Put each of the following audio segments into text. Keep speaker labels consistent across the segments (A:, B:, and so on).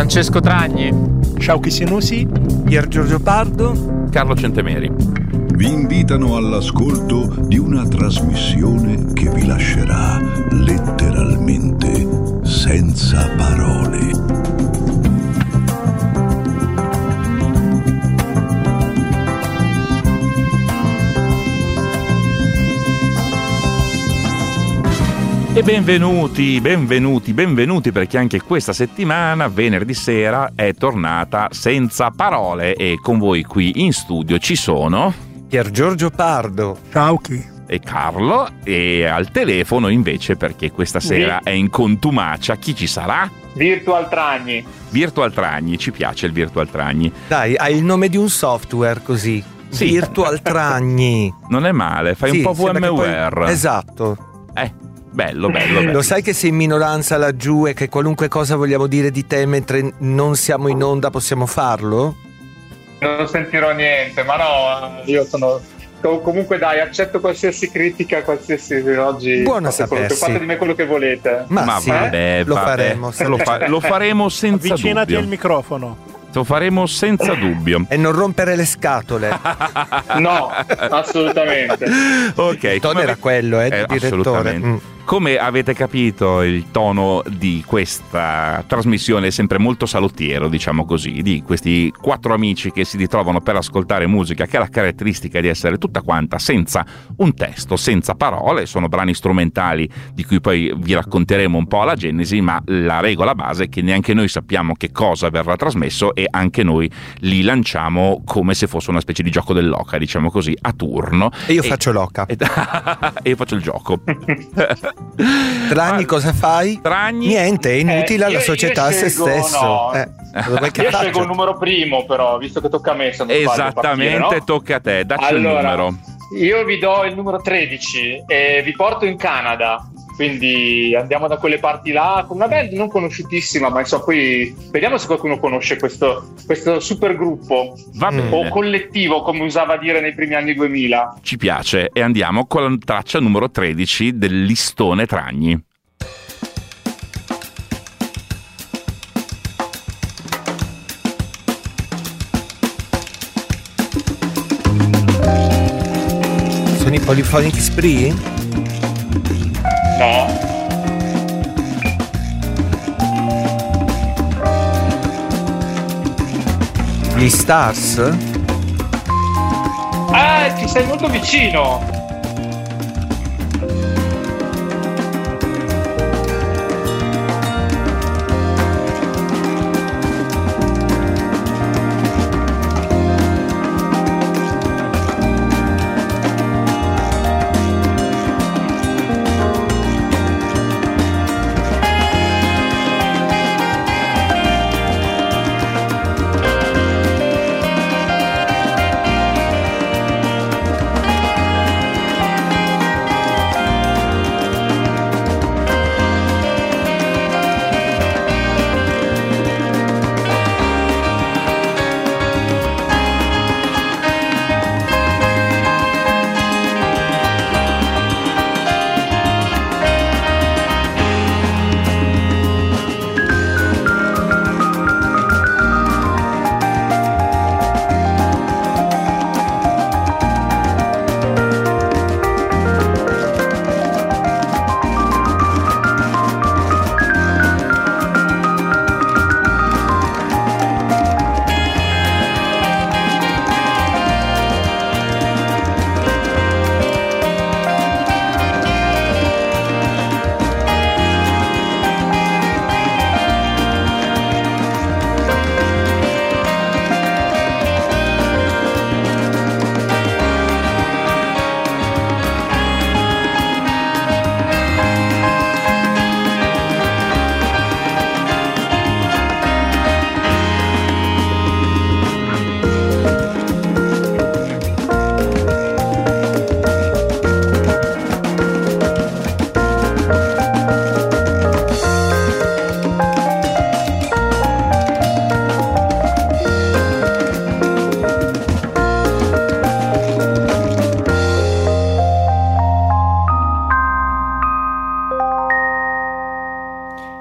A: Francesco Tragni,
B: Sciauchi Sinusi,
C: Pier Giorgio Pardo,
D: Carlo Centemeri.
E: Vi invitano all'ascolto di una trasmissione che vi lascerà letteralmente senza parole.
D: E benvenuti perché anche questa settimana, venerdì sera, è tornata senza parole e con voi qui in studio ci sono
C: Pier Giorgio Pardo,
B: Sciauchi
D: e Carlo, e al telefono invece, perché questa sera è in contumacia, chi ci sarà?
F: Virtual Tragni.
D: Virtual Tragni, ci piace il Virtual Tragni.
C: dai, hai il nome di un software così.
D: Sì.
C: Virtual Tragni.
D: Non è male, fai
C: Sì,
D: un po'
C: sembra che poi-
D: VMware.
C: Esatto.
D: Bello.
C: Lo sai che sei in minoranza laggiù e che qualunque cosa vogliamo dire di te mentre non siamo in onda possiamo farlo?
F: Non sentirò niente, ma no, io sono... Comunque dai, accetto qualsiasi critica, qualsiasi oggi.
C: Buono a
F: fate
C: sapersi.
F: di me quello che volete.
C: Ma sì,
D: vabbè,
C: lo faremo.
D: Lo faremo senza
B: avvicinati
D: dubbio.
B: al microfono.
D: Lo faremo senza dubbio.
C: E non rompere le scatole.
F: No, assolutamente.
D: Ok,
C: Il tono era quello, di direttore.
D: assolutamente. Come avete capito, il tono di questa trasmissione è sempre molto salottiero, diciamo così, di questi quattro amici che si ritrovano per ascoltare musica che ha la caratteristica di essere tutta quanta senza un testo, senza parole. Sono brani strumentali di cui poi vi racconteremo un po' la genesi, ma la regola base è che neanche noi sappiamo che cosa verrà trasmesso e anche noi li lanciamo come se fosse una specie di gioco dell'oca, diciamo così, a turno.
C: E io faccio l'oca.
D: E io faccio il gioco.
C: Tragni, cosa fai?
D: Tragni?
C: Niente, è inutile alla
F: io
C: società a se
F: scelgo,
C: stesso.
F: no.
C: Cosa vuoi che
F: Io
C: faccia?
F: scelgo il numero primo, però, visto che tocca a me. Se non sbaglio,
D: Esattamente,
F: partire, no?
D: tocca a te, dacci
F: Allora,
D: il numero.
F: Io vi do il numero 13 e vi porto in Canada. Quindi andiamo da quelle parti là con una band non conosciutissima, ma insomma poi vediamo se qualcuno conosce questo super gruppo
D: Va bene.
F: o collettivo, come usava dire nei primi anni 2000.
D: Ci piace e andiamo con la traccia numero 13 del listone Tragni.
C: Sono i Polyphonic Spree?
F: No,
C: Gli Stars?
F: ci sei molto vicino.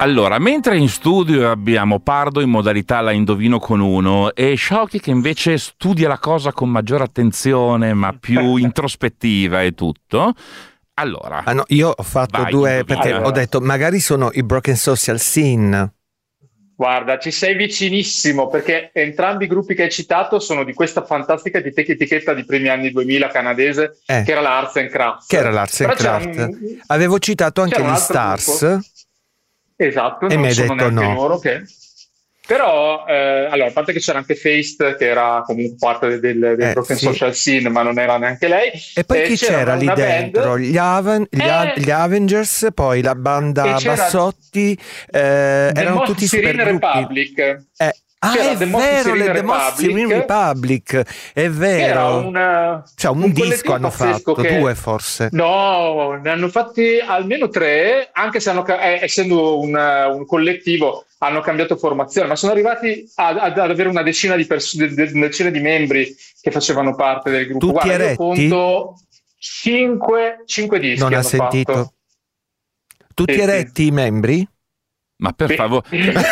D: Allora, mentre in studio abbiamo Pardo in modalità la indovino con uno e Sciauchi che invece studia la cosa con maggiore attenzione ma più introspettiva e tutto. Allora,
C: no, io ho fatto due perché ho detto magari sono i Broken Social Scene.
F: Guarda, ci sei vicinissimo perché entrambi i gruppi che hai citato sono di questa fantastica etichetta di primi anni 2000 canadese che era la Arts and Crafts.
C: Avevo citato anche gli Stars.
F: Gruppo. Esatto,
C: e
F: non
C: mi hai
F: sono
C: detto
F: neanche
C: no.
F: loro che... Però, allora, a parte che c'era anche Feist, che era comunque parte del Broken Social Scene, ma non era neanche lei.
C: E poi chi c'era lì dentro? Gli Avengers, poi la banda Bassotti, erano tutti super
F: Republic.
C: È vero, le The Most Serene Republic, è vero. Un disco hanno fatto, due forse.
F: No, ne hanno fatti almeno 3, anche se essendo un collettivo hanno cambiato formazione, ma sono arrivati ad avere una decina di membri che facevano parte del gruppo.
C: Tutti
F: Guarda,
C: eretti?
F: Io conto 5 dischi.
C: Non ha sentito?
F: Fatto.
C: Tutti eretti i membri?
D: Ma per favore,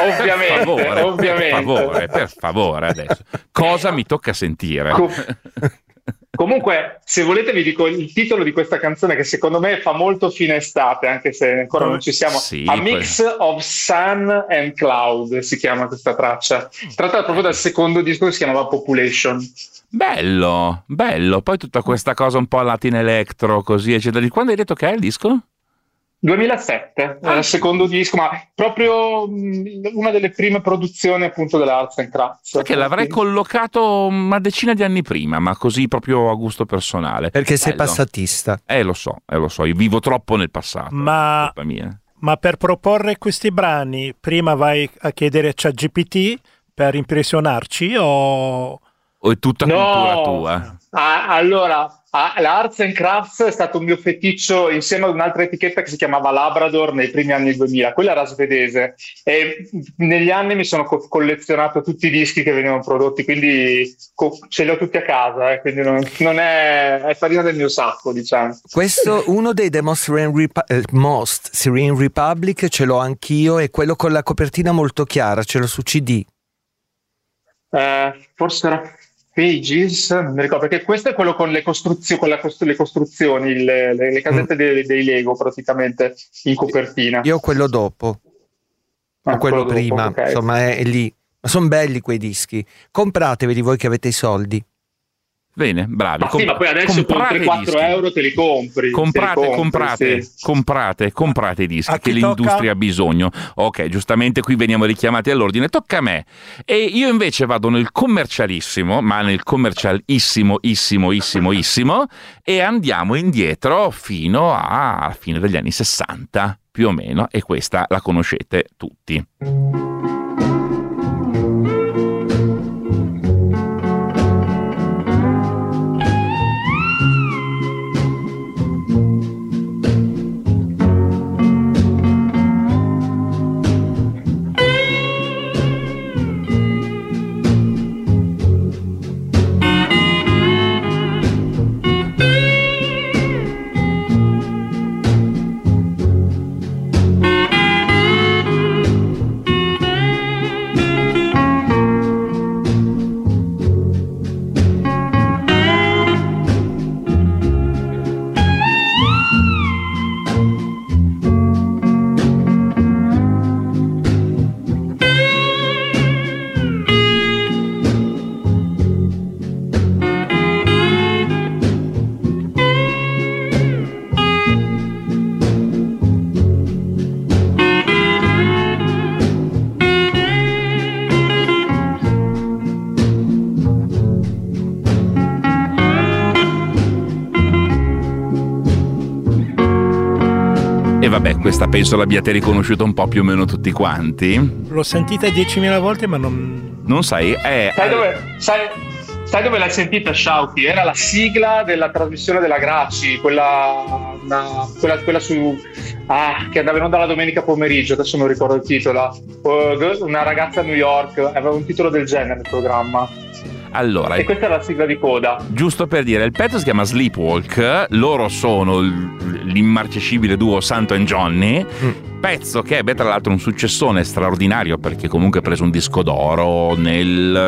F: ovviamente.
D: Per favore adesso. Cosa mi tocca sentire?
F: Comunque, se volete vi dico il titolo di questa canzone che secondo me fa molto fine estate, anche se ancora non ci siamo. A Mix of Sun and Cloud si chiama questa traccia. Trattata proprio dal secondo disco che si chiamava Population.
D: Bello. Poi tutta questa cosa un po' Latin Electro, così eccetera. Di quando hai detto che è il disco?
F: 2007, era il secondo disco, ma proprio una delle prime produzioni appunto della Arts and Crafts.
D: Perché l'avrei collocato una decina di anni prima, ma così proprio a gusto personale.
C: Perché sei passatista.
D: Lo so, io vivo troppo nel passato.
B: Ma per proporre questi brani, prima vai a chiedere a ChatGPT per impressionarci o
D: è tutta cultura tua?
F: Allora, la Arts and Crafts è stato un mio feticcio insieme ad un'altra etichetta che si chiamava Labrador nei primi anni 2000, quella era svedese, e negli anni mi sono collezionato tutti i dischi che venivano prodotti, quindi ce li ho tutti a casa, quindi non è farina del mio sacco, diciamo.
C: Questo, uno dei The Most Serene Republic ce l'ho anch'io, e quello con la copertina molto chiara, ce l'ho su CD.
F: Forse era Pages, non mi ricordo, perché questo è quello con le costruzioni, le casette dei Lego praticamente in copertina.
C: Io ho quello dopo, o quello prima,
F: dopo, okay.
C: Insomma è lì. Ma sono belli quei dischi, comprateveli voi che avete i soldi.
D: Bene, bravi.
F: Ma ma poi adesso con 3-4 euro te li compri.
D: Comprate i dischi che l'industria ha bisogno. Ok, giustamente qui veniamo richiamati all'ordine. Tocca a me. E io invece vado nel commercialissimo, ma nel commercialissimo, e andiamo indietro fino alla fine degli anni 60, più o meno, e questa la conoscete tutti. Vabbè, questa penso l'abbiate riconosciuta un po' più o meno tutti quanti.
B: L'ho sentita 10.000 volte, ma non
D: sai.
F: Sai dove l'hai sentita, Sciauchi? Era la sigla della trasmissione della Graci, quella su che andava in onda la domenica pomeriggio, adesso non ricordo il titolo. Una ragazza a New York, aveva un titolo del genere il programma.
D: Allora,
F: e questa è la sigla di coda.
D: Giusto per dire, il pezzo si chiama Sleepwalk, loro sono l'immarcescibile duo Santo and Johnny, pezzo che ebbe tra l'altro un successone straordinario perché comunque ha preso un disco d'oro nel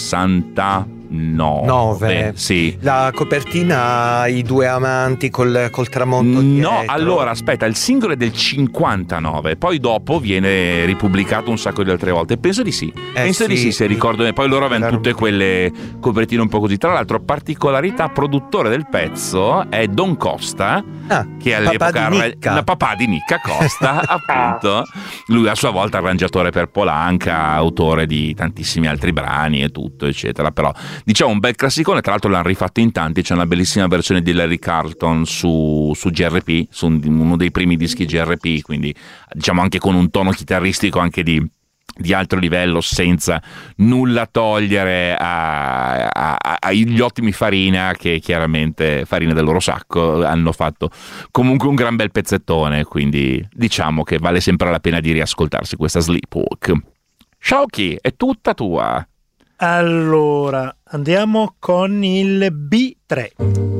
D: 69. Sì.
C: La copertina, i due amanti col tramonto dietro.
D: No, allora aspetta, il singolo è del 59, poi dopo viene ripubblicato un sacco di altre volte. Penso di sì. Penso di sì, se ricordo bene. Poi loro avevano tutte quelle copertine un po' così. Tra l'altro, particolarità, produttore del pezzo è Don Costa, che all'epoca la papà di Nicca Costa, appunto. Lui a sua volta arrangiatore per Polanca, autore di tantissimi altri brani e tutto, eccetera. Però diciamo un bel classicone, tra l'altro l'hanno rifatto in tanti, c'è una bellissima versione di Larry Carlton su GRP, su uno dei primi dischi GRP, quindi diciamo anche con un tono chitarristico anche di alto livello, senza nulla togliere agli ottimi Farina, che chiaramente Farina del loro sacco hanno fatto comunque un gran bel pezzettone, quindi diciamo che vale sempre la pena di riascoltarsi questa Sleepwalk. Sciocchi, è tutta tua.
B: Allora, andiamo con il B3.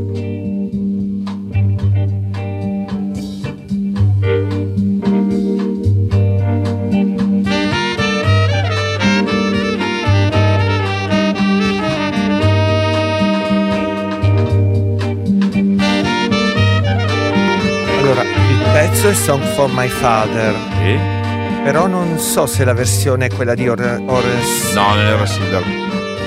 C: Allora, il pezzo è Song for My Father.
D: Sì.
C: Però non so se la versione è quella di Horace.
D: No, non è Horace Silver.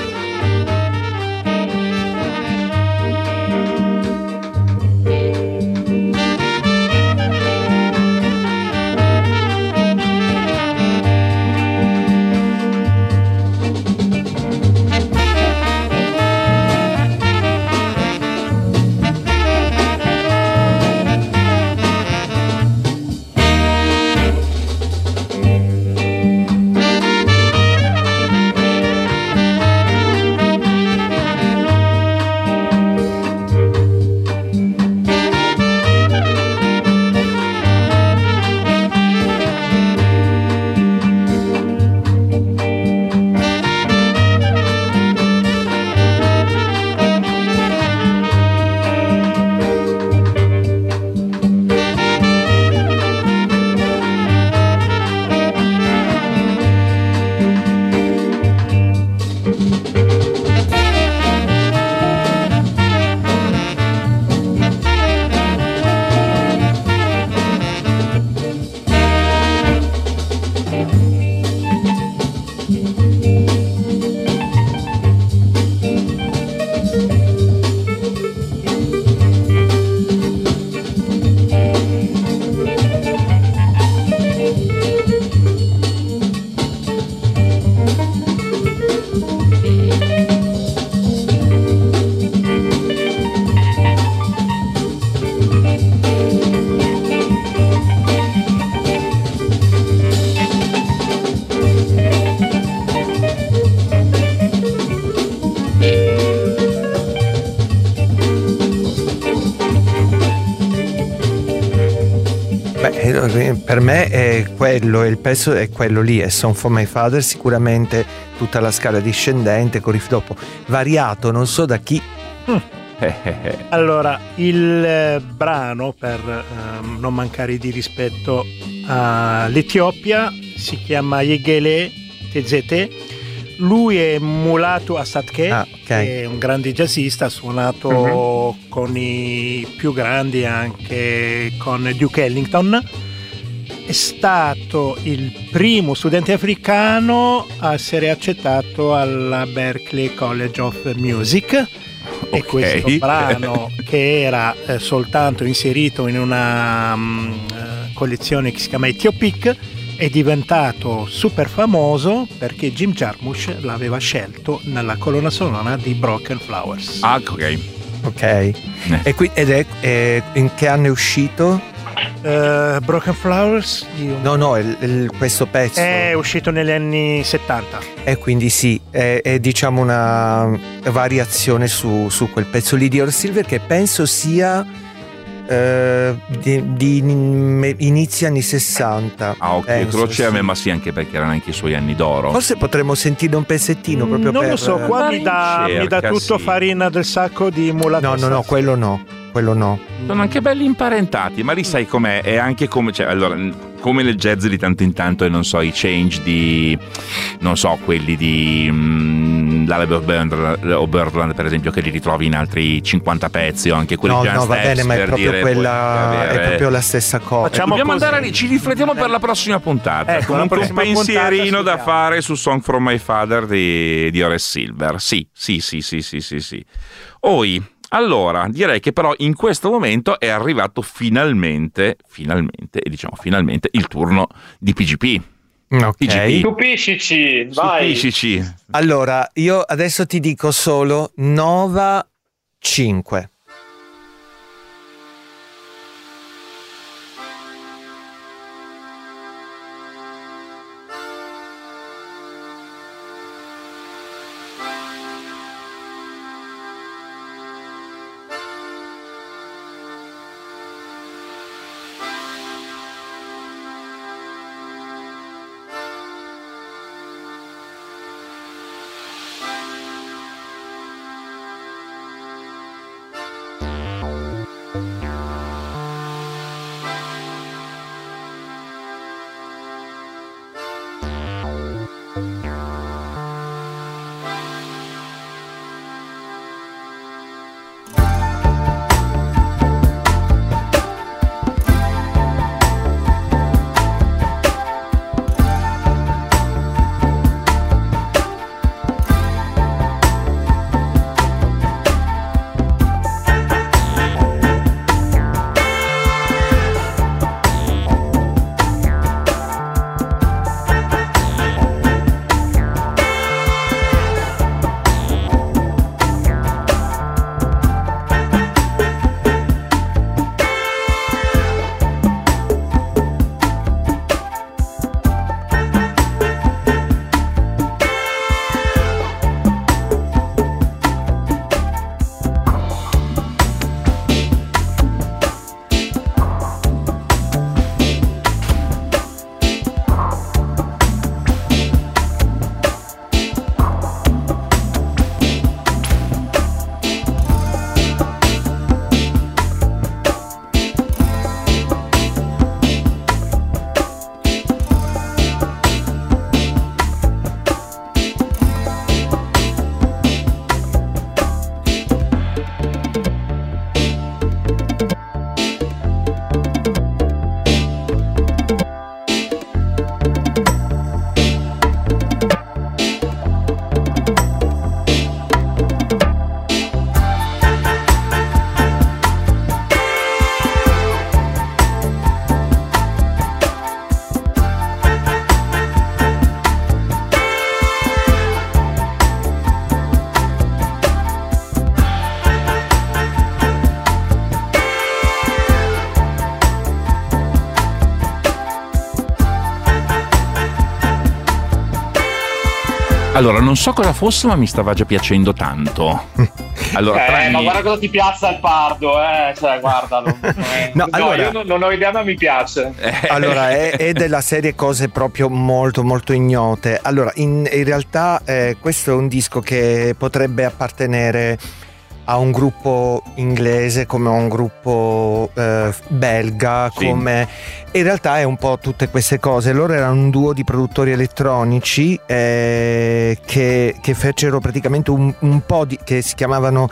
C: Per me è quello, il pezzo è quello lì, è Song for My Father, sicuramente tutta la scala discendente con riff dopo, variato non so da chi.
B: Allora, il brano, per non mancare di rispetto all'Etiopia, si chiama Yegele TZT. Lui è Mulatu Astatke, che è un grande jazzista, ha suonato con i più grandi, anche con Duke Ellington. È stato il primo studente africano a essere accettato alla Berklee College of Music. E questo brano, che era soltanto inserito in una collezione che si chiama Ethiopic, è diventato super famoso perché Jim Jarmusch l'aveva scelto nella colonna sonora di Broken Flowers.
C: Ah, ok. E qui, ed è in che anno è uscito?
B: Broken Flowers?
C: No, questo pezzo
B: è uscito negli anni 70.
C: E quindi sì, è diciamo una variazione su quel pezzo lì di Horace Silver, che penso sia inizi anni 60.
D: Ah, ok, crociere, ma sì, anche perché erano anche i suoi anni d'oro.
C: Forse potremmo sentire un pezzettino proprio
B: non
C: per...
B: lo so, qua mi dà tutto farina del sacco di mulato.
C: No, quello no.
D: Sono anche belli imparentati, ma lì sai com'è? È anche come, cioè, allora, come nel jazz di tanto in tanto, e non so, i change di, non so, quelli di Oberland per esempio, che li ritrovi in altri 50 pezzi, o anche quelli
C: No, va bene, ma è proprio quella, è proprio la stessa cosa.
D: Dobbiamo andare lì, ci riflettiamo per la prossima puntata.
B: Ecco,
D: Comunque un pensierino da fare su Song from My Father di Horace Silver. Sì. Allora, direi che però in questo momento è arrivato finalmente il turno di PGP.
C: Ok.
D: PGP.
F: Stupiscici, vai.
D: Stupiscici.
C: Allora, io adesso ti dico solo Nova 5.
D: Allora, non so cosa fosse, ma mi stava già piacendo tanto. Allora,
F: ma guarda cosa ti piazza il pardo, cioè guardalo.
C: Allora,
F: io non ho idea, ma mi piace.
C: Allora, è della serie cose proprio molto molto ignote. Allora, in realtà questo è un disco che potrebbe appartenere a un gruppo inglese, come a un gruppo belga,
D: sì.
C: Come in realtà è un po' tutte queste cose. Loro erano un duo di produttori elettronici che fecero praticamente un po' di, che si chiamavano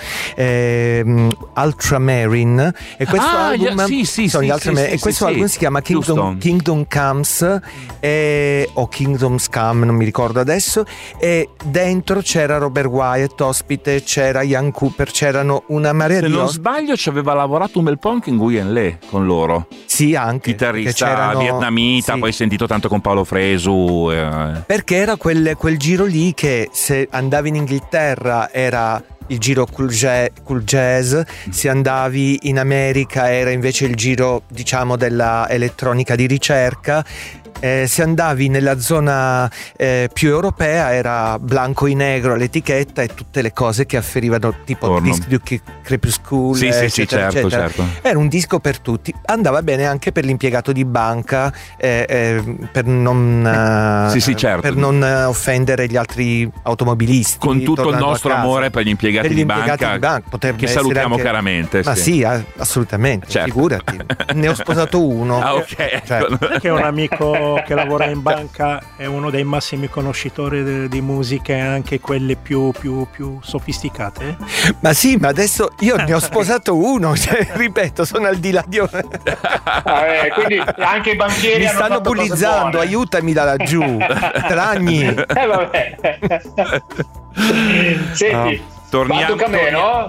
C: Ultramarine, e questo album album si chiama Kingdom Comes o Kingdom's Come, non mi ricordo adesso, e dentro c'era Robert Wyatt ospite, c'era Ian Cooper, c'erano una marea di...
D: Se non sbaglio ci aveva lavorato un bel po' anche in Nguyen Le con loro.
C: Sì, anche.
D: Chitarrista vietnamita, sì. Poi sentito tanto con Paolo Fresu.
C: Perché era quel giro lì che se andavi in Inghilterra era il giro cool jazz, se andavi in America era invece il giro, diciamo, della elettronica di ricerca. Se andavi nella zona più europea era bianco e negro l'etichetta e tutte le cose che afferivano, tipo disc di Crepuscule,
D: sì,
C: eccetera,
D: certo,
C: eccetera.
D: certo.
C: Era un disco per tutti, andava bene anche per l'impiegato di banca, per non
D: certo.
C: per non offendere gli altri automobilisti,
D: con tutto il nostro amore per gli impiegati di banca che salutiamo
C: anche...
D: caramente.
C: Ma sì, assolutamente, certo. Figurati, ne ho sposato uno.
D: Ok,
B: che un amico che lavora in banca è uno dei massimi conoscitori di musiche, anche quelle più sofisticate.
C: Ma sì, ma adesso io ne ho sposato uno, cioè, ripeto, sono al di là di
F: quindi anche i banchieri
C: mi stanno bullizzando, aiutami da laggiù. Tragni.
F: Vabbè. Senti,
D: torniamo
F: a me, no?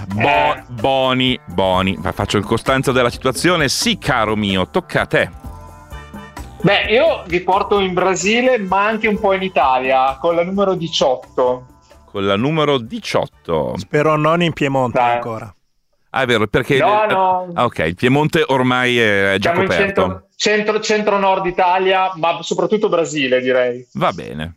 D: Boni. Faccio il Costanzo della situazione. Sì, caro mio, tocca a te.
F: Beh, io vi porto in Brasile, ma anche un po' in Italia, con la numero 18.
D: Con la numero 18.
B: Spero non in Piemonte ancora.
D: Ah, è vero, perché
F: no.
D: Ok, il Piemonte ormai è già coperto.
F: Centro-nord Italia, ma soprattutto Brasile, direi.
D: Va bene.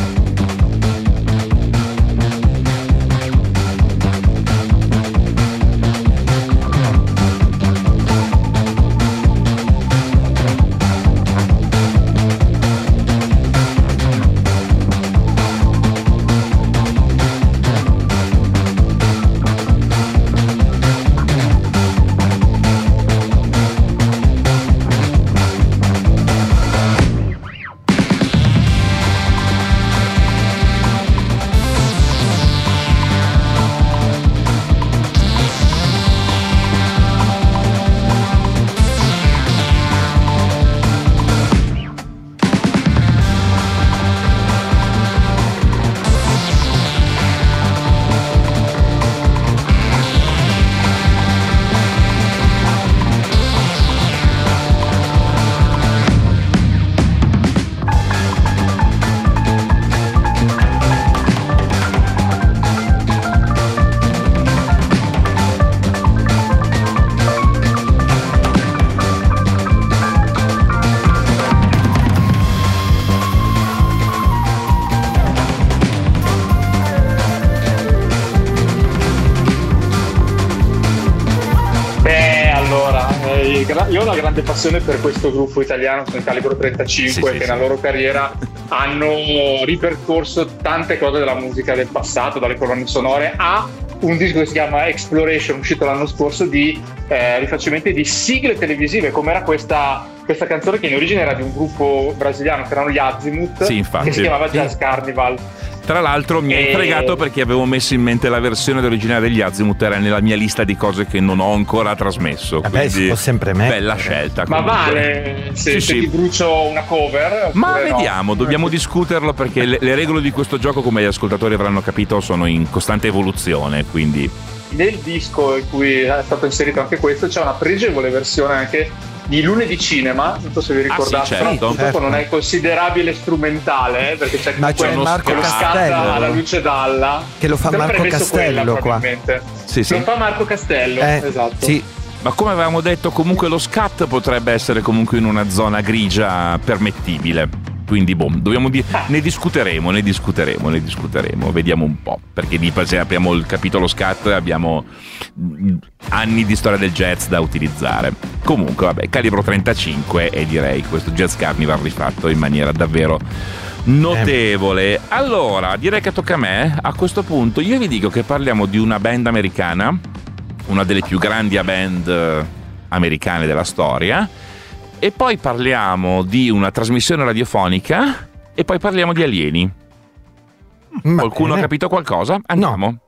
F: Io ho una grande passione per questo gruppo italiano, sono il Calibro 35, che nella loro carriera hanno ripercorso tante cose della musica del passato, dalle colonne sonore a un disco che si chiama Exploration, uscito l'anno scorso, di rifacimenti di sigle televisive, come era questa canzone che in origine era di un gruppo brasiliano che erano gli Azimuth, che si chiamava Jazz Carnival.
D: Tra l'altro mi hai fregato perché avevo messo in mente la versione originale degli Azimuth, era nella mia lista di cose che non ho ancora trasmesso.
C: Si può sempre mettere.
D: Bella scelta.
F: Ma vale se ti brucio una cover?
D: Ma vediamo, dobbiamo discuterlo perché le regole di questo gioco, come gli ascoltatori avranno capito, sono in costante evoluzione, quindi...
F: Nel disco in cui è stato inserito anche questo c'è una pregevole versione anche di Lunedì Cinema, non so se vi ricordate,
D: certo.
F: Purtroppo non è considerabile strumentale, perché c'è
C: Marco
F: lo scatta alla luce d'alla,
C: che lo fa Marco Castello qua.
F: Lo fa Marco Castello, esatto.
C: Sì.
D: Ma come avevamo detto, comunque lo scat potrebbe essere comunque in una zona grigia permettibile. Quindi ne discuteremo, vediamo un po', perché di per sé abbiamo il capitolo scat, abbiamo anni di storia del jazz da utilizzare. Comunque vabbè, Calibro 35 e direi questo Jazz Carnival rifatto in maniera davvero notevole. Allora, direi che tocca a me. A questo punto io vi dico che parliamo di una band americana, una delle più grandi band americane della storia, e poi parliamo di una trasmissione radiofonica e poi parliamo di alieni. Qualcuno ha capito qualcosa? Andiamo.
C: No.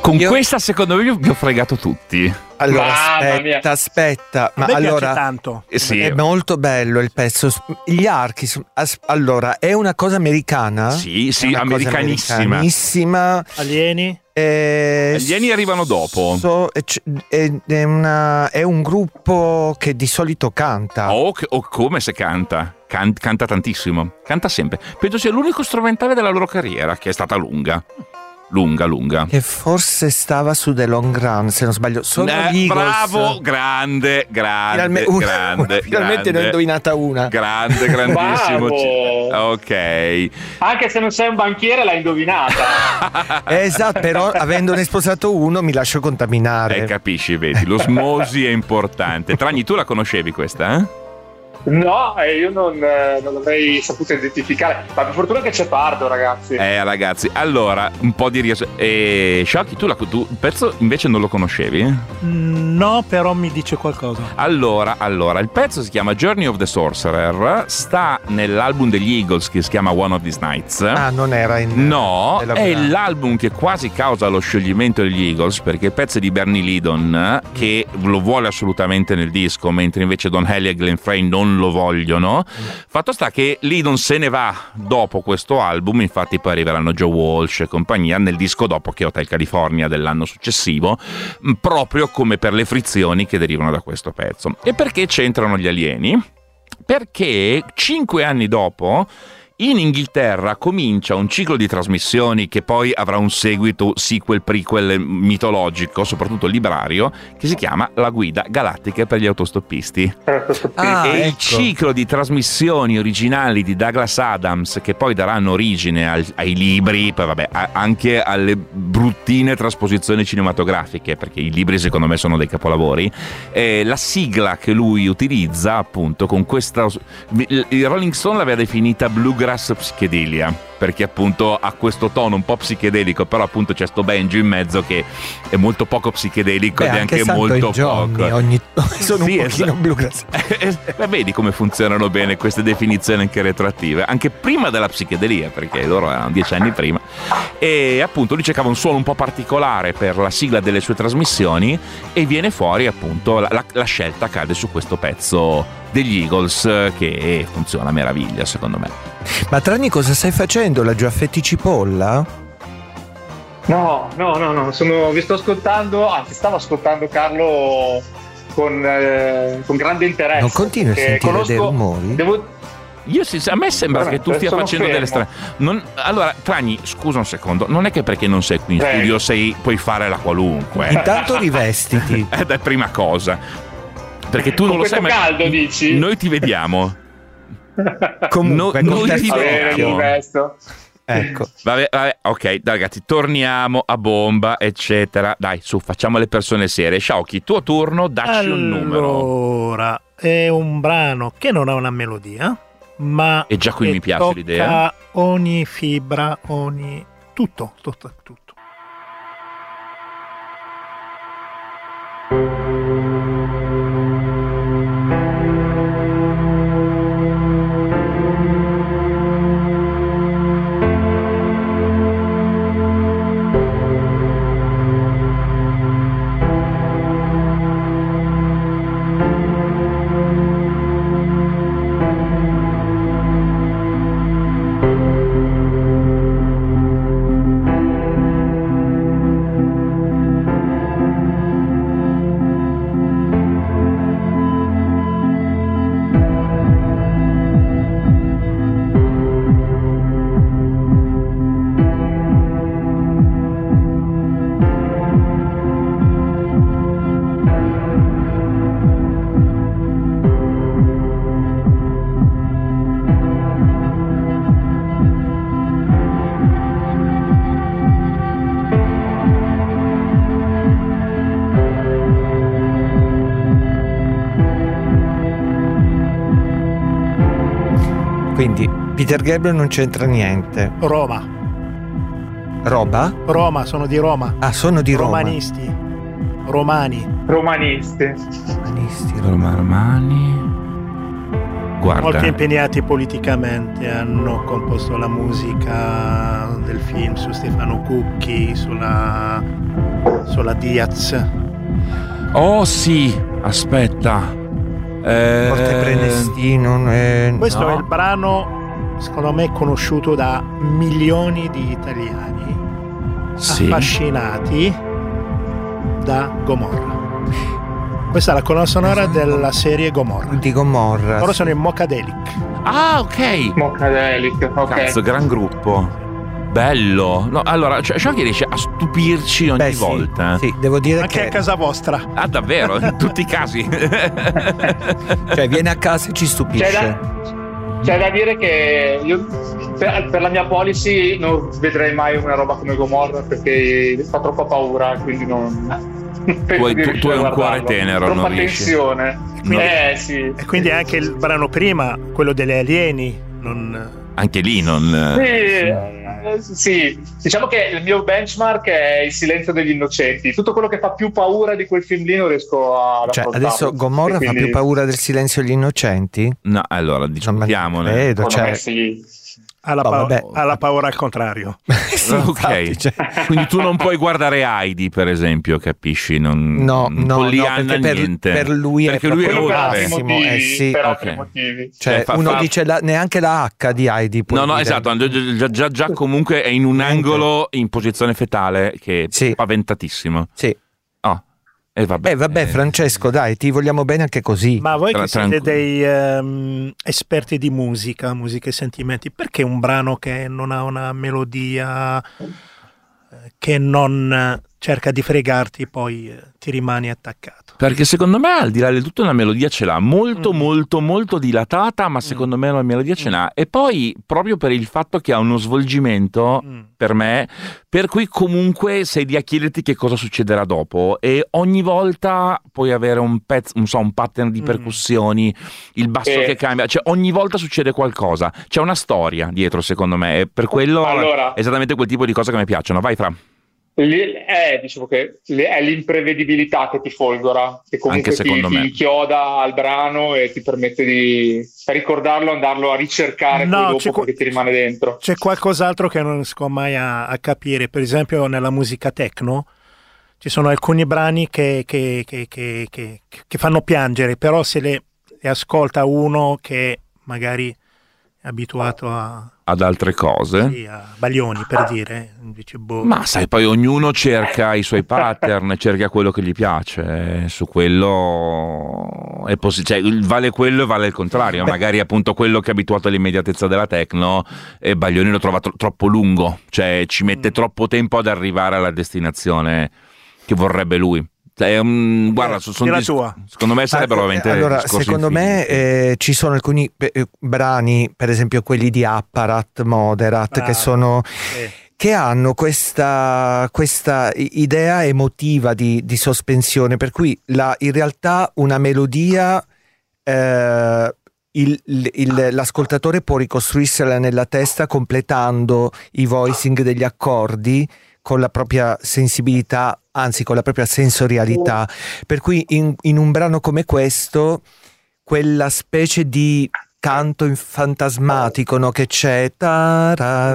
D: Con questa secondo me vi ho fregato tutti.
C: Allora aspetta, ma allora
B: tanto.
C: Sì. È molto bello il pezzo. Gli archi, allora, è una cosa americana?
D: Sì, americanissima.
B: Alieni?
D: Gli alieni arrivano dopo.
C: È un gruppo che di solito canta.
D: O come se canta. Canta tantissimo. Canta sempre. Penso sia l'unico strumentale della loro carriera, che è stata lunga. Che forse stava su The Long Run, se non sbaglio. Sono gli Eagles. Bravo, grande.
C: Finalmente ne ho indovinata una.
D: Grandissimo. Ok.
F: Anche se non sei un banchiere l'hai indovinata.
C: Esatto, però avendone sposato uno mi lascio contaminare.
D: Capisci, vedi, l'osmosi è importante. Tragni, tu la conoscevi questa,
F: No, io non l'avrei saputo identificare. Ma per fortuna che c'è Pardo, ragazzi.
D: Ragazzi, allora, un po' di Sciocchi, tu il pezzo invece non lo conoscevi?
B: No, però mi dice qualcosa.
D: Allora, il pezzo si chiama Journey of the Sorcerer, sta nell'album degli Eagles che si chiama One of These Nights.
C: Non era in...
D: No, è l'album che quasi causa lo scioglimento degli Eagles, perché il pezzo è di Bernie Leadon, che lo vuole assolutamente nel disco, mentre invece Don Henley e Glenn Frey non lo vogliono. Fatto sta che Leadon se ne va dopo questo album, infatti poi arriveranno Joe Walsh e compagnia nel disco dopo, che è Hotel California dell'anno successivo, proprio come per le frizioni che derivano da questo pezzo. E perché c'entrano gli alieni? Perché 5 anni dopo in Inghilterra comincia un ciclo di trasmissioni che poi avrà un seguito, sequel, prequel mitologico, soprattutto librario, che si chiama La Guida Galattica per gli autostoppisti. Il ciclo di trasmissioni originali di Douglas Adams, che poi daranno origine ai libri, poi anche alle bruttine trasposizioni cinematografiche, perché i libri secondo me sono dei capolavori. La sigla che lui utilizza, appunto, con questa, il Rolling Stone l'aveva definita bluegrass psichedelia, perché appunto ha questo tono un po' psichedelico, però appunto c'è sto banjo in mezzo che è molto poco psichedelico ed è anche molto poco.
C: Sono un pochino bluegrass.
D: Vedi come funzionano bene queste definizioni anche retroattive, anche prima della psichedelia, perché loro erano 10 anni prima. E appunto lui cercava un suono un po' particolare per la sigla delle sue trasmissioni e viene fuori appunto la scelta cade su questo pezzo degli Eagles, che funziona a meraviglia secondo me.
C: Ma Trani, cosa stai facendo? La Giaffetti cipolla?
F: No, vi sto ascoltando, anzi stavo ascoltando Carlo con grande interesse.
C: Non continui a sentire dei rumori?
D: A me sembra che tu stia facendo delle strane. Allora, Tragni, scusa un secondo, non è che perché non sei qui in studio puoi fare la qualunque.
C: Intanto rivestiti.
D: È la prima cosa. Perché tu non lo sai, ma
F: caldo, dici?
D: Noi ti vediamo.
C: Comunque,
D: noi ti vediamo.
C: Ecco.
D: Vabbè, ok, ragazzi, torniamo a bomba, eccetera. Dai, su, facciamo le persone serie. Sciocchi, tuo turno, dacci un numero.
B: Allora, è un brano che non ha una melodia, ma
D: e già qui mi piace l'idea.
B: Ogni fibra, tutto.
C: Quindi Peter Gabriel non c'entra niente.
B: Roba? Roma, sono di Roma.
C: Ah, sono di Roma.
B: Romani.
D: Guarda.
B: Molto impegnati politicamente, hanno composto la musica del film su Stefano Cucchi, sulla sulla Diaz.
D: Oh sì, aspetta.
C: Forte Prenestino.
B: Questo
C: no.
B: è il brano, secondo me, conosciuto da milioni di italiani affascinati da Gomorra. Questa è la colonna sonora della serie Gomorra.
C: Di Gomorra.
B: Loro sono in Mocadelic.
D: Ah, ok.
F: Mocadelic, ok.
D: Cazzo, gran gruppo. Bello. No, allora, Shoki riesce a stupirci ogni volta.
C: Sì, devo dire
B: anche a casa vostra.
D: Ah, davvero? In tutti i casi.
C: Cioè, viene a casa e ci stupisce.
F: C'è da dire che io per la mia policy non vedrei mai una roba come Gomorra, perché fa troppa paura, quindi non
D: tu hai un cuore tenero,
F: troppa
D: non riesci.
F: tensione.
B: Quindi,
F: sì.
B: E quindi anche il brano prima, quello delle alieni, non...
D: Anche lì non...
F: Sì, diciamo che il mio benchmark è Il silenzio degli innocenti. Tutto quello che fa più paura di quel film lì non riesco a affrontarlo.
C: Adesso Gomorra fa più paura del silenzio degli innocenti?
D: No, allora discutiamone.
C: Vedo,
B: alla paura al contrario.
C: Sì,
D: ok,
C: infatti,
D: quindi tu non puoi guardare Heidi, per esempio, capisci? No, niente.
C: Per lui
D: perché
C: è
D: lui è
F: per altri
D: oltre.
F: motivi,
C: sì.
F: per altri motivi.
C: Cioè, uno dice neanche la H di Heidi.
D: No, esatto, già comunque è in un angolo in posizione fetale che è spaventatissimo.
C: Sì.
D: Vabbè,
C: Francesco, dai, ti vogliamo bene anche così.
B: Ma voi che siete dei esperti di musica e sentimenti, perché un brano che non ha una melodia, che non cerca di fregarti, poi ti rimani attaccato?
D: Perché secondo me, al di là di tutto, una melodia ce l'ha molto molto dilatata, ma secondo me la melodia ce l'ha. E poi proprio per il fatto che ha uno svolgimento, per me, per cui comunque sei lì a chiederti che cosa succederà dopo, e ogni volta puoi avere un pezzo, un pattern di percussioni, il basso che cambia, cioè ogni volta succede qualcosa, c'è una storia dietro, secondo me, e per quello è esattamente quel tipo di cose che mi piacciono. Vai, Fra.
F: Diciamo che è l'imprevedibilità che ti folgora, che comunque ti inchioda al brano e ti permette di ricordarlo, andarlo a ricercare poi dopo, perché ti rimane dentro.
B: C'è qualcos'altro che non riesco mai a capire. Per esempio nella musica techno ci sono alcuni brani che fanno piangere, però se le ascolta uno che magari è abituato
D: ad altre cose,
B: sì, a baglioni, per dire, invece
D: ma sai, poi ognuno cerca i suoi pattern, cerca quello che gli piace, su quello è cioè, vale quello e vale il contrario. Magari appunto quello che è abituato all'immediatezza della techno e Baglioni lo trova troppo lungo, cioè ci mette troppo tempo ad arrivare alla destinazione che vorrebbe lui. Guarda, secondo me sarebbero veramente
C: allora, secondo me ci sono alcuni brani, per esempio quelli di Apparat, Moderat, che hanno questa idea emotiva di sospensione, per cui in realtà una melodia l'ascoltatore può ricostruirsela nella testa completando i voicing degli accordi con la propria sensibilità, anzi con la propria sensorialità, per cui in un brano come questo quella specie di canto fantasmatico, no, che c'è, te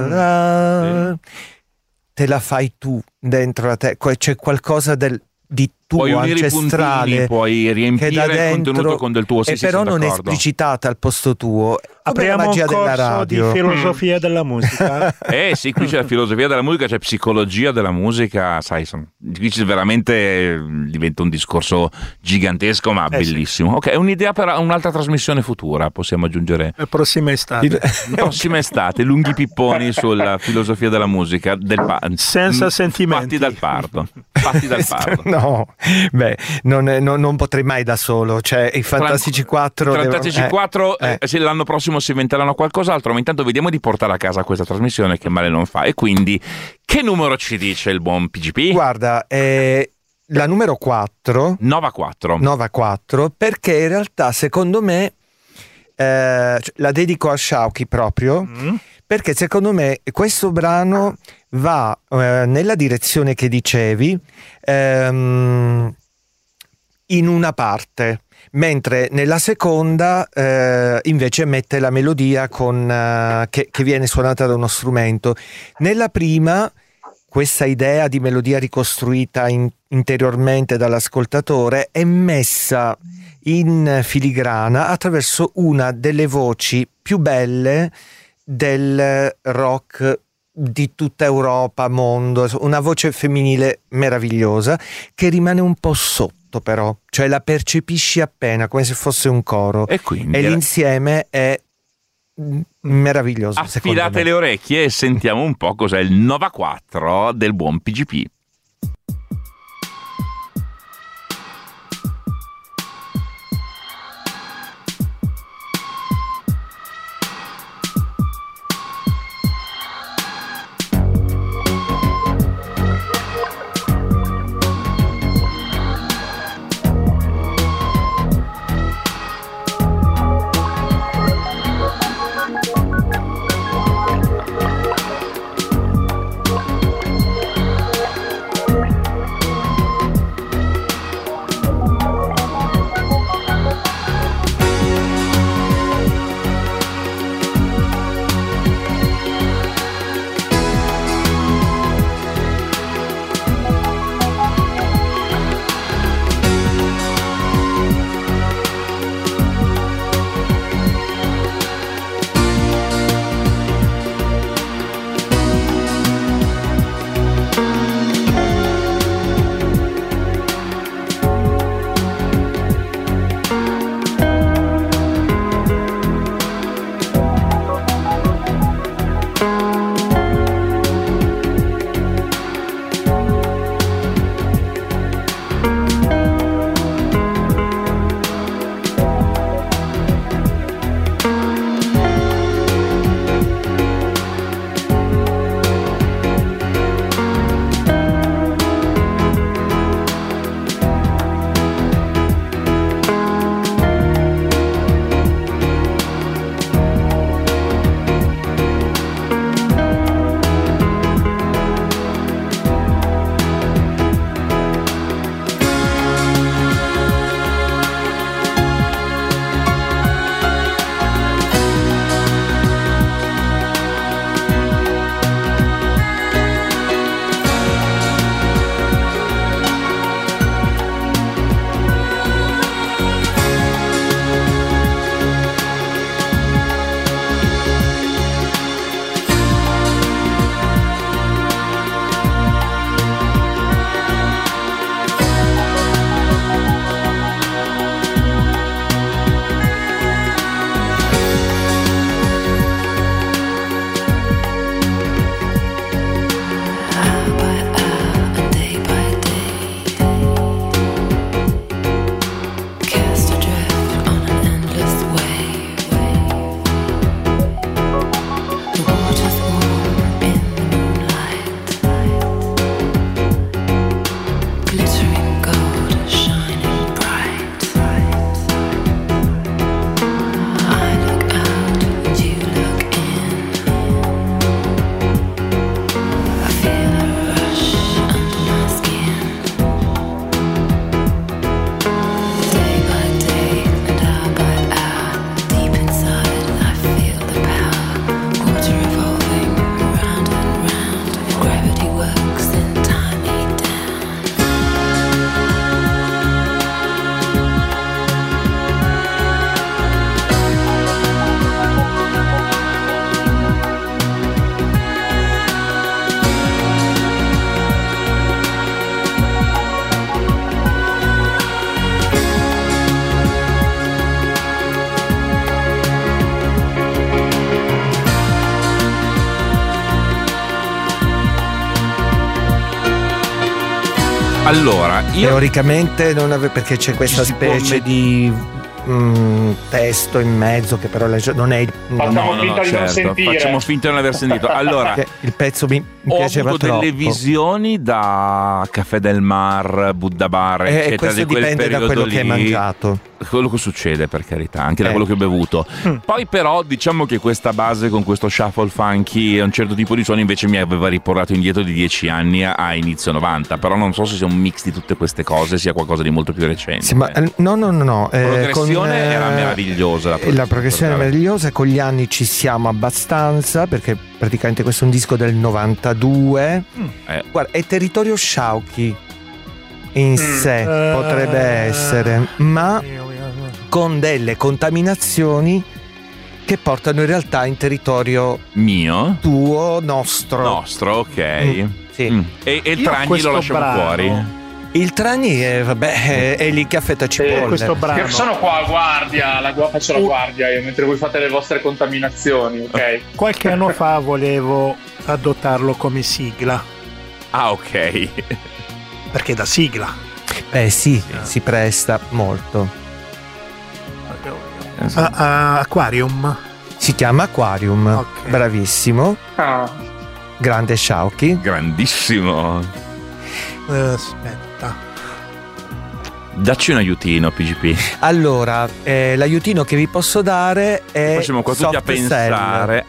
C: la fai tu dentro la te, c'è qualcosa di tuo,
D: puoi
C: ancestrale,
D: puoi riempire il contenuto con del tuo,
C: e però non è esplicitata al posto tuo.
B: Apriamo
C: magia
B: un corso
C: della radio.
B: di filosofia della musica.
D: Sì, qui c'è la filosofia della musica, c'è psicologia della musica, sai, qui veramente diventa un discorso gigantesco, ma bellissimo. Sì. Ok, è un'idea per un'altra trasmissione futura, possiamo aggiungere.
B: Prossima estate.
D: Prossima estate, lunghi pipponi sulla filosofia della musica,
B: senza sentimenti.
D: Fatti dal pardo.
C: No, non potrei mai da solo, cioè i Fantastici 4
D: se l'anno prossimo si inventeranno qualcos'altro, ma intanto vediamo di portare a casa questa trasmissione che male non fa. E quindi che numero ci dice il buon PGP?
C: Guarda, la numero 4
D: Nova 4,
C: perché in realtà secondo me la dedico a Shoki proprio, perché secondo me questo brano va nella direzione che dicevi, in una parte, mentre nella seconda invece mette la melodia che viene suonata da uno strumento. Nella prima questa idea di melodia ricostruita interiormente dall'ascoltatore è messa in filigrana attraverso una delle voci più belle del rock di tutta Europa, mondo, una voce femminile meravigliosa che rimane un po' sotto, però, cioè la percepisci appena come se fosse un coro,
D: e
C: l'insieme è meraviglioso.
D: Affilate le orecchie e sentiamo un po' cos'è il Nova 4 del buon PGP. Allora, io
C: teoricamente non perché c'è questa specie di testo in mezzo che però non è il
D: facciamo finta di non aver sentito. Allora,
C: il pezzo mi piaceva
D: troppo. Ho avuto delle visioni da Caffè del Mar, Buddha Bar, eccetera,
C: questo
D: di quel
C: dipende da quello
D: lì.
C: che hai mangiato.
D: quello che succede, per carità, anche da quello che ho bevuto. Poi però diciamo che questa base con questo shuffle funky e un certo tipo di suono invece mi aveva riportato indietro di 10 anni a inizio 90, però non so se sia un mix di tutte queste cose, sia qualcosa di molto più recente.
C: Sì, ma no.
D: La progressione era meravigliosa.
C: La progressione è meravigliosa, con gli anni ci siamo abbastanza, perché praticamente questo è un disco del 92. Guarda, è territorio Sciauchi in sé, potrebbe essere, ma con delle contaminazioni che portano in realtà in territorio
D: mio,
C: tuo, nostro,
D: ok.
C: Sì.
D: E il Tragni lo lasciamo fuori.
C: Il Tragni è lì che affetta cipolle.
B: Questo brano.
F: Io sono qua a guardia, faccio la guardia io, mentre voi fate le vostre contaminazioni, ok?
B: Qualche anno fa volevo adottarlo come sigla.
D: Ah, ok.
B: Perché da sigla.
C: Sì, si presta molto.
B: Aquarium.
C: Si chiama Aquarium.
B: Okay.
C: Bravissimo. Grande Sciauchi.
D: Grandissimo.
B: Aspetta.
D: Dacci un aiutino, PGP.
C: Allora, l'aiutino che vi posso dare è
D: facciamo qua tutti a pensare.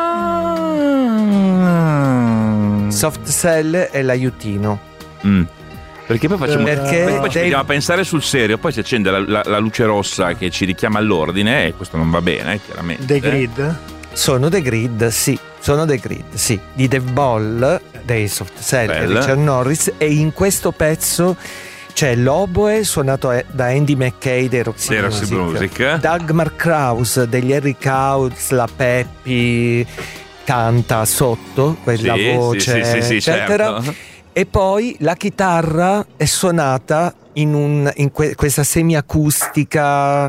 C: Soft Cell è l'aiutino.
D: Perché poi facciamo ci andiamo a pensare sul serio, poi si accende la luce rossa che ci richiama all'ordine e questo non va bene, chiaramente.
B: The Grid?
C: Sono The Grid, sì. Di Dave Ball, dei Soft Cell e Richard Norris, e in questo pezzo c'è l'oboe suonato da Andy McKay dei Roxy Music. Dagmar Krause degli Harry Cows, la Peppi canta sotto quella voce, eccetera. Certo. E poi la chitarra è suonata in questa semiacustica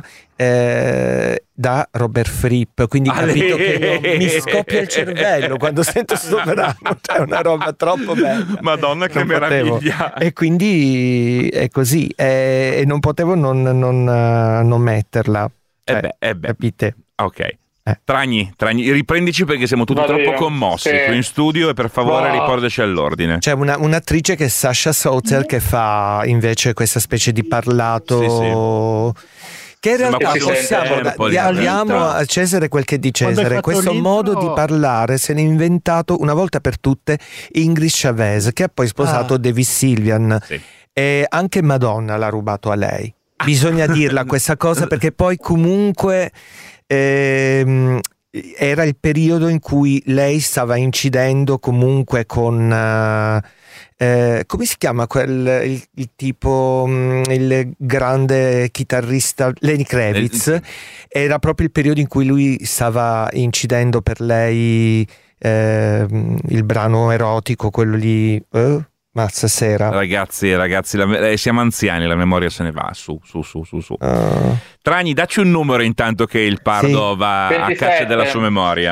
C: da Robert Fripp, quindi capito che mi scoppia il cervello quando sento sto brano, cioè una roba troppo bella.
D: Madonna, che meraviglia!
C: E quindi è così, e non potevo non metterla. Capite?
D: Ok. Tragni, riprendici perché siamo tutti troppo commossi qui in studio, e per favore riportaci all'ordine.
C: C'è un'attrice che è Sasha Soter che fa invece questa specie di parlato che in realtà diamo a Cesare quel che è di Cesare. Questo modo di parlare se n'è inventato una volta per tutte Ingrid Chavez, che ha poi sposato David Sylvian, e anche Madonna l'ha rubato a lei. Bisogna dirla questa cosa, perché poi comunque era il periodo in cui lei stava incidendo comunque con come si chiama il tipo, il grande chitarrista Lenny Kravitz. Era proprio il periodo in cui lui stava incidendo per lei il brano erotico, quello lì. Mazza sera.
D: Ragazzi, siamo anziani, la memoria se ne va su. Tragni, dacci un numero intanto che il Pardo va 27. A caccia della sua memoria.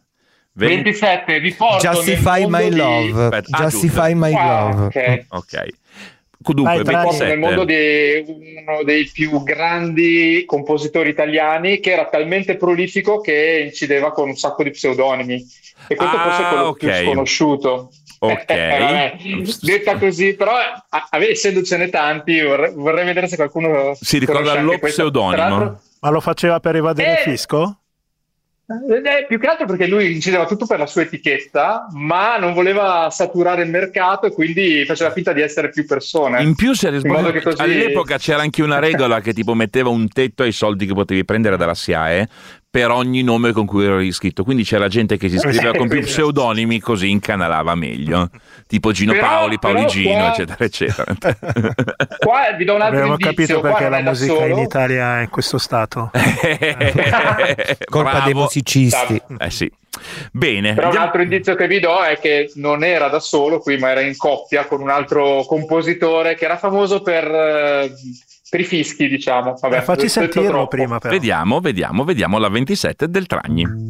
F: 27, vi porto
C: Justify My Love. Justify My Love.
D: Ok. Dunque,
F: nel mondo di uno dei più grandi compositori italiani, che era talmente prolifico che incideva con un sacco di pseudonimi, e questo forse è quello più sconosciuto. Detta così, però essendocene tanti vorrei vedere se qualcuno
D: si ricorda lo pseudonimo.
B: Ma lo faceva per evadere il fisco?
F: Più che altro perché lui incideva tutto per la sua etichetta, ma non voleva saturare il mercato e quindi faceva finta di essere più persone.
D: In più all'epoca c'era anche una regola che tipo metteva un tetto ai soldi che potevi prendere dalla SIAE per ogni nome con cui ero iscritto, quindi c'era gente che si iscriveva con più pseudonimi, così incanalava meglio, tipo Gino Paoli, Gino, eccetera eccetera.
F: Qua vi do un altro
B: indizio. Abbiamo capito perché la musica in Italia è in questo stato.
C: Colpa dei musicisti.
D: Sì. Bene.
F: Però un altro indizio che vi do è che non era da solo qui, ma era in coppia con un altro compositore che era famoso per i fischi, diciamo. Vabbè,
B: facci sentirlo prima, però.
D: Vediamo la 27 del Tragni.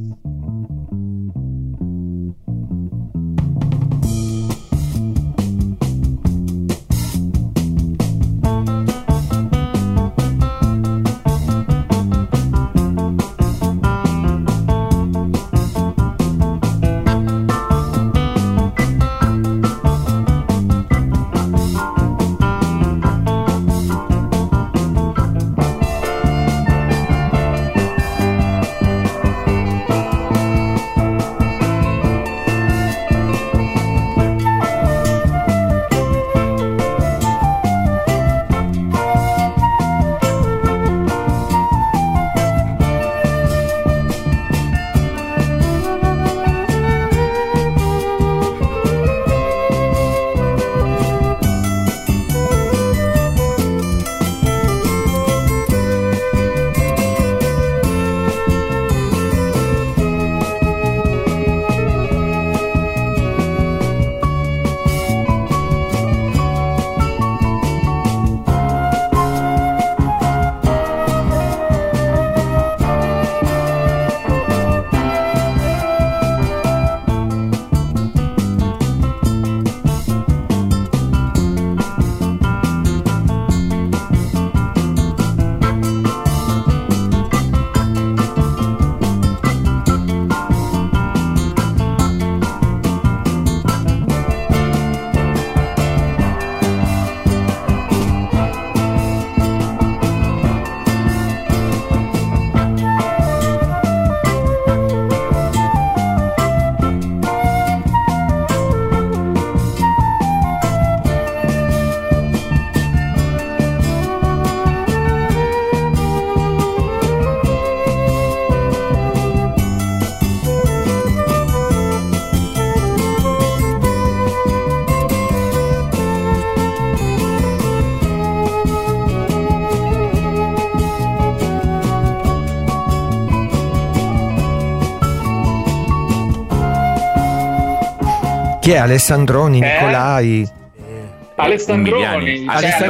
C: Chi è? Alessandroni, Nicolai?
F: Alessandroni.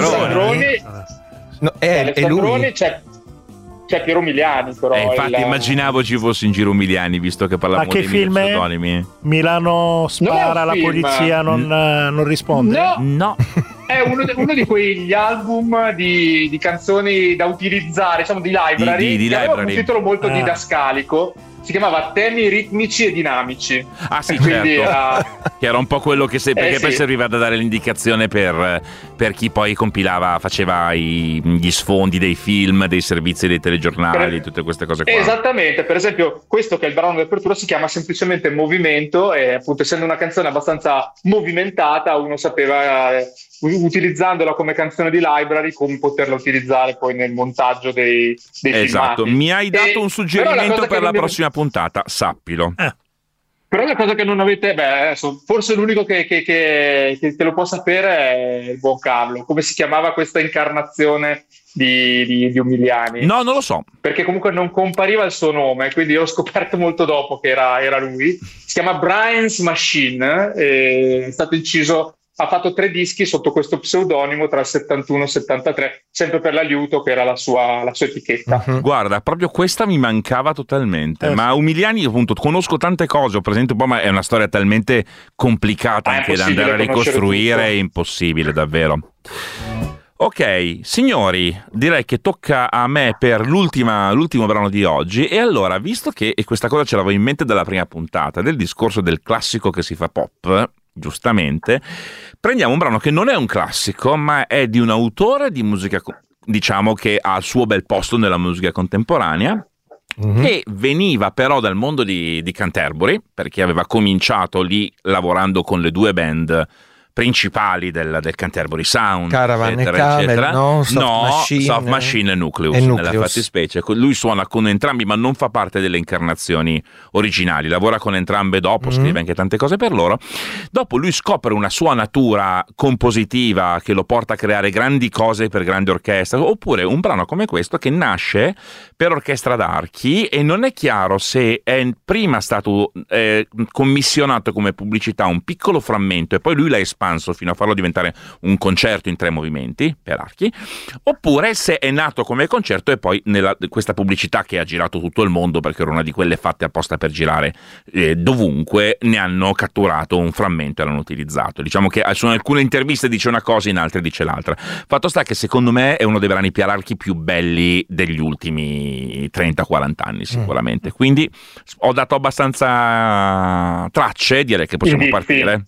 C: No, è lui.
F: C'è Piero Umiliani, però.
D: Infatti immaginavo ci fosse in giro Umiliani, visto che parlavamo
B: di pseudonimi. Milano spara, la polizia non risponde?
F: No. È uno di quegli album di canzoni da utilizzare, diciamo di library, che aveva un titolo molto didascalico. Si chiamava Temi ritmici e dinamici.
D: Ah sì, certo. Che era un po' quello che perché poi serviva da dare l'indicazione per chi poi compilava, faceva gli sfondi dei film, dei servizi dei telegiornali, tutte queste cose qua.
F: Esattamente, per esempio questo che è il brano di apertura si chiama semplicemente Movimento, e appunto essendo una canzone abbastanza movimentata uno sapeva, utilizzandola come canzone di library, come poterla utilizzare poi nel montaggio dei
D: esatto.
F: filmati.
D: Mi hai dato un suggerimento per la prossima puntata, sappilo.
F: Però la cosa che non avete, forse l'unico che te lo può sapere è il buon Carlo. Come si chiamava questa incarnazione di Umiliani?
D: No, non lo so.
F: Perché comunque non compariva il suo nome, quindi io ho scoperto molto dopo che era lui. Si chiama Brian's Machine, è stato inciso. Ha fatto 3 dischi sotto questo pseudonimo tra il 71 e il 73, sempre per la Liuto, che era la sua etichetta.
D: Guarda, proprio questa mi mancava totalmente. Ma Umiliani, appunto, conosco tante cose, ho presente un po', ma è una storia talmente complicata anche da andare a ricostruire, è impossibile, davvero. Ok, signori, direi che tocca a me per l'ultimo brano di oggi. E allora, visto che, e questa cosa ce l'avevo in mente dalla prima puntata, del discorso del classico che si fa pop, giustamente, prendiamo un brano che non è un classico, ma è di un autore di musica, diciamo, che ha il suo bel posto nella musica contemporanea, che veniva però dal mondo di Canterbury, perché aveva cominciato lì lavorando con le 2 band principali del Canterbury Sound,
C: Caravan
D: eccetera,
C: e Camel,
D: eccetera.
C: Soft
D: Machine e Nucleus nella fattispecie. Lui suona con entrambi, ma non fa parte delle incarnazioni originali, lavora con entrambe dopo, scrive anche tante cose per loro. Dopo lui scopre una sua natura compositiva che lo porta a creare grandi cose per grandi orchestre, oppure un brano come questo che nasce per orchestra d'archi e non è chiaro se è prima stato commissionato come pubblicità un piccolo frammento e poi lui l'ha espanso fino a farlo diventare un concerto in 3 movimenti per archi, oppure se è nato come concerto e poi questa pubblicità che ha girato tutto il mondo, perché era una di quelle fatte apposta per girare dovunque, ne hanno catturato un frammento e l'hanno utilizzato. Diciamo che su alcune interviste dice una cosa, in altre dice l'altra. Fatto sta che secondo me è uno dei brani per archi più belli degli ultimi 30-40 anni sicuramente, quindi ho dato abbastanza tracce, direi che possiamo partire.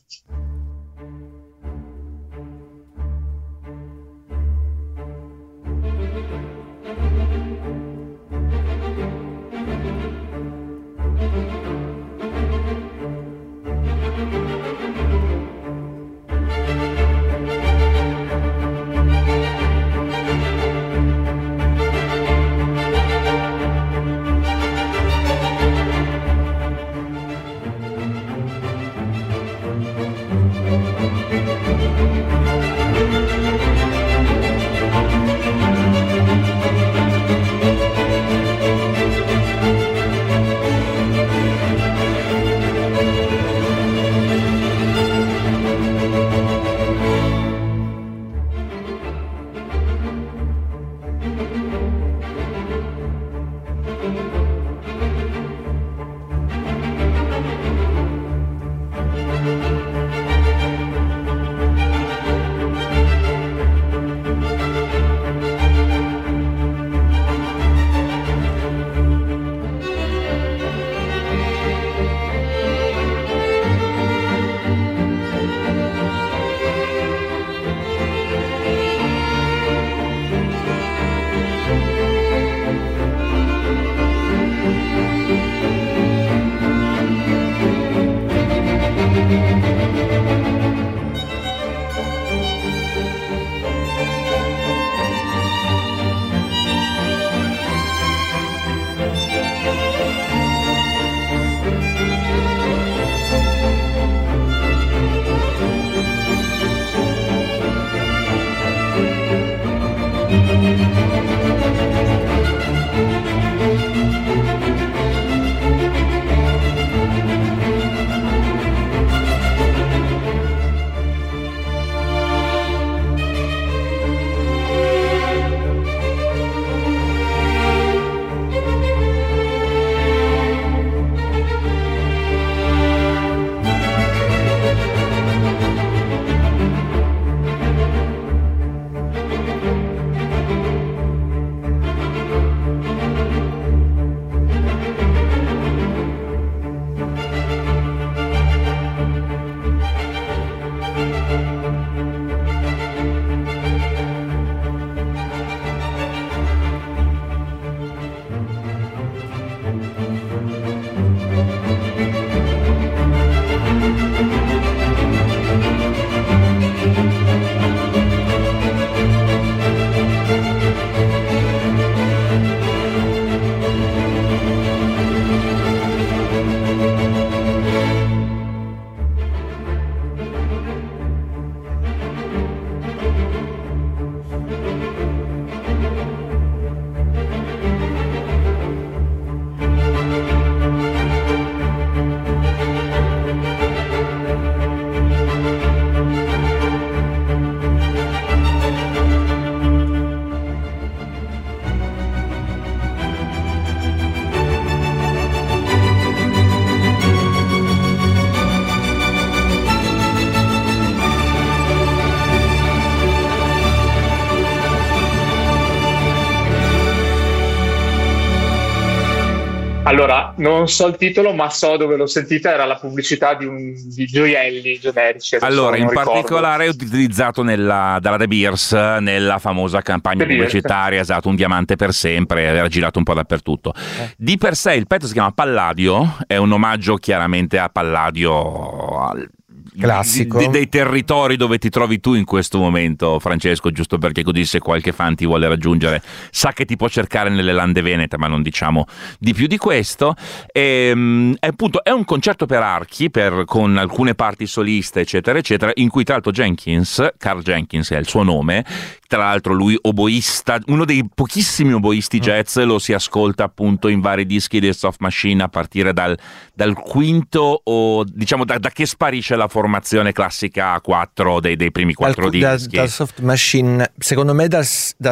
F: Allora, non so il titolo, ma so dove l'ho sentita, era la pubblicità di gioielli generici.
D: Allora, in particolare è utilizzato dalla De Beers, nella famosa campagna pubblicitaria, esatto, Un diamante per sempre, era girato un po' dappertutto. Di per sé il pezzo si chiama Palladio, è un omaggio chiaramente a Palladio,
C: classico
D: dei territori dove ti trovi tu in questo momento, Francesco, giusto perché così se qualche fan ti vuole raggiungere sa che ti può cercare nelle lande venete, ma non diciamo di più di questo. Appunto è un concerto per archi con alcune parti soliste eccetera eccetera, in cui tra l'altro Carl Jenkins è il suo nome, tra l'altro lui oboista, uno dei pochissimi oboisti jazz, lo si ascolta appunto in vari dischi dei Soft Machine a partire dal quinto, o diciamo da che sparisce la formazione classica a 4 dei primi 4 dischi.
C: Dal Soft Machine, secondo me dal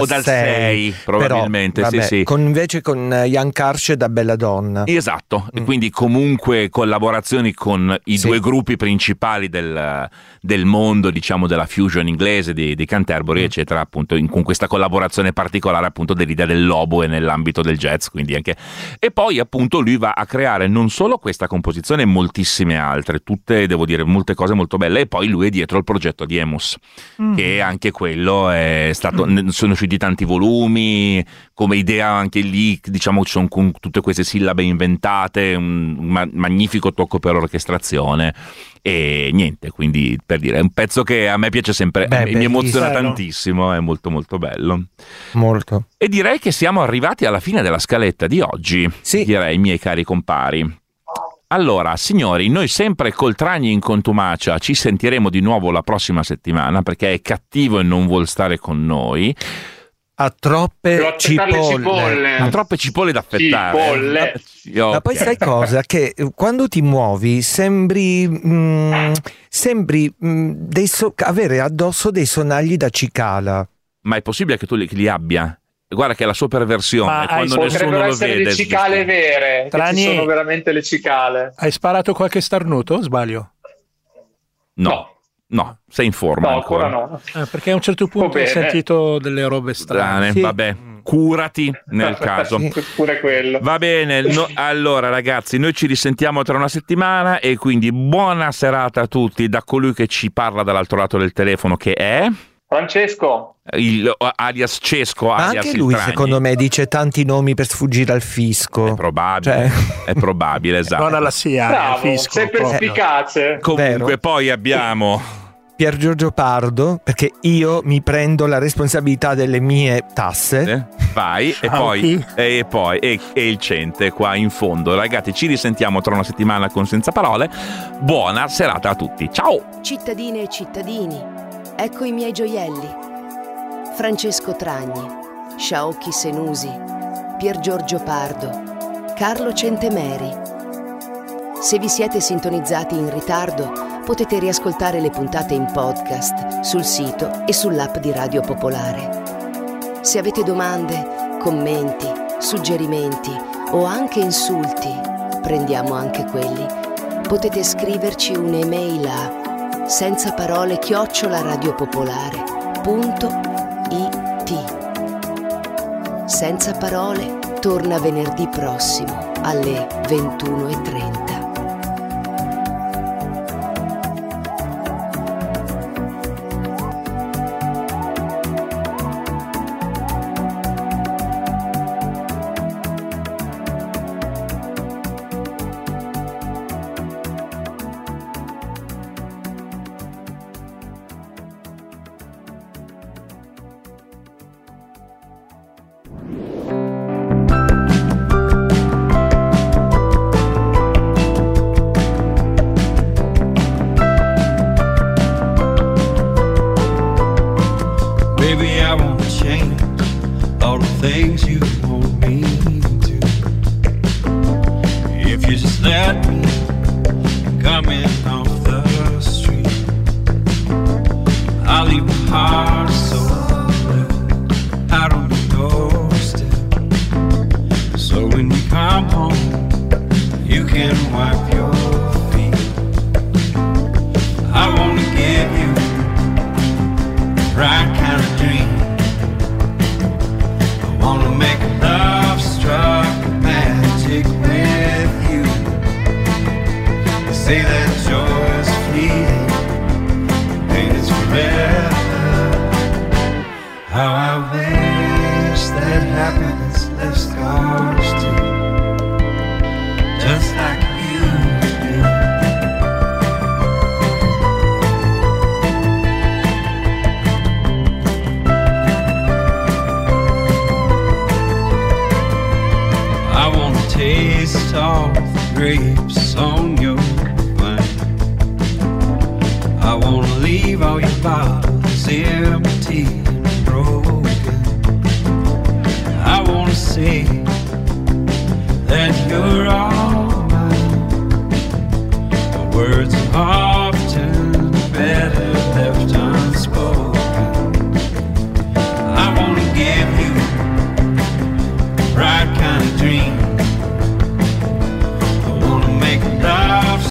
D: 6 probabilmente.
C: Però, vabbè,
D: sì.
C: Invece con Jan Karsh da Bella Donna.
D: Esatto, e quindi comunque collaborazioni con i due gruppi principali del mondo, diciamo, della fusion inglese di Canterbury eccetera, appunto con questa collaborazione particolare appunto dell'idea dell'oboe nell'ambito del jazz, quindi anche. E poi appunto lui va a creare non solo questa composizione e moltissime altre, tutte, devo dire, molte cose molto belle, e poi lui è dietro il progetto di Emus, che anche quello è stato, sono usciti tanti volumi, come idea anche lì, diciamo, ci sono tutte queste sillabe inventate, un magnifico tocco per orchestrazione. E niente, quindi per dire, è un pezzo che a me piace sempre, mi emoziona tantissimo, è molto molto bello.
C: Molto.
D: E direi che siamo arrivati alla fine della scaletta di oggi, direi, miei cari compari. Allora, signori, noi sempre col Tragni in contumacia ci sentiremo di nuovo la prossima settimana, perché è cattivo e non vuol stare con noi.
C: Ha troppe cipolle.
D: Ha troppe cipolle da affettare.
C: Ma poi sai cosa? Che quando ti muovi sembri avere addosso dei sonagli da cicala.
D: Ma è possibile che tu li abbia? Guarda che è la sua perversione, quando nessuno lo vede.
F: Le cicale vere,
B: Trani,
F: ci sono veramente le cicale.
B: Hai sparato qualche starnuto? Sbaglio?
D: No, sei in forma ancora.
F: No.
B: Perché a un certo punto ho sentito delle robe strane.
D: Vabbè, curati nel caso.
F: Pure quello.
D: Va bene, allora ragazzi, noi ci risentiamo tra una settimana, e quindi buona serata a tutti da colui che ci parla dall'altro lato del telefono, che è
F: Francesco,
D: alias Cesco, alias
C: anche lui secondo me dice tanti nomi per sfuggire al fisco.
D: È probabile, è probabile, esatto.
B: Non alla SIA,
F: bravo,
B: fisco,
F: sei perspicace.
D: Comunque
C: vero.
D: Poi abbiamo
C: Pier Giorgio Pardo, perché io mi prendo la responsabilità delle mie tasse.
D: Vai, e poi il Cente qua in fondo. Ragazzi, ci risentiamo tra una settimana con Senza Parole. Buona serata a tutti, ciao!
A: Cittadine e cittadini, ecco i miei gioielli. Francesco Tragni, Sciaocchi Senusi, Pier Giorgio Pardo, Carlo Centemeri. Se vi siete sintonizzati in ritardo, potete riascoltare le puntate in podcast sul sito e sull'app di Radio Popolare. Se avete domande, commenti, suggerimenti o anche insulti, prendiamo anche quelli. Potete scriverci un'email a senzaparole@radiopopoliare.it. Senza Parole torna venerdì prossimo alle 21:30.
G: Wanna make love struck magic. say that joy is fleeting and it's forever. How I wish that happiness left scars too, just like you do. I wanna taste all the grapes on your vine. I wanna leave all your bottles empty and broken. I wanna say that you're